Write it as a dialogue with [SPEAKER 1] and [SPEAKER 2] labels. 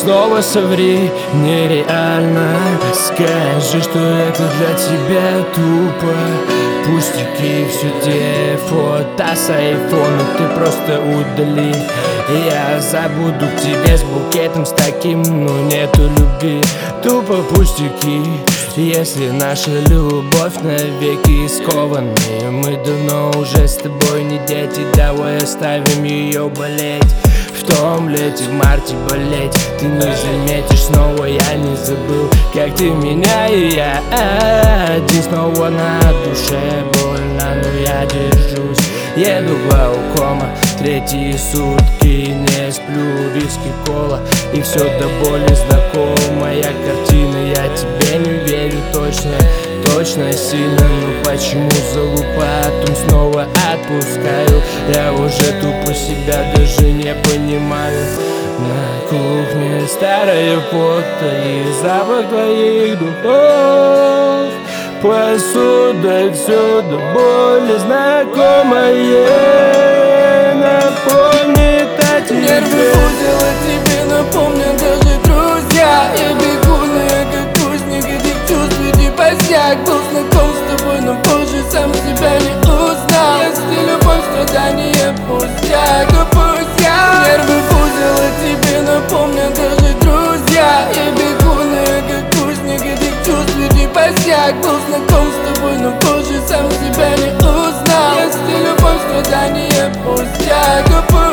[SPEAKER 1] снова соври, нереально. Скажи, что это для тебя тупо. Пустяки, все те фото с айфона ты просто удали. Я забуду к тебе с букетом, с таким, но нету любви. Тупо пустяки. Если наша любовь навеки скованы, мы давно уже с тобой не дети. Давай оставим ее болеть. В том лете, в марте болеть. Ты не заметишь, снова я не забыл, как ты меня, и я один. Снова на душе больно, но я держусь. Еду глаукома, третьи сутки не сплю, виски, кола, и все до боли знакомая картина. Я тебе не верю точно, точно сильно, но почему залупа, снова отпускаю. Я уже тупо себя даже не понимаю. На кухне старое фото и запах твоих духов. Посуда все до боли знакомое напомнит о тебе.
[SPEAKER 2] Нервы узел о тебе напомнят даже друзья. Я бегунная, как кузник, этих чувств и пустяк. Был знаком с тобой, но позже сам себя не узнал. Если любовь, страдания, пустяк, пустяк. Нервы узел о тебе напомнят даже друзья. Я бегунная, как кузник, этих чувств и пустяк. Был знаком с тобой, но позже сам себя не узнал. Если любовь, страдания, пустяк, пустяк.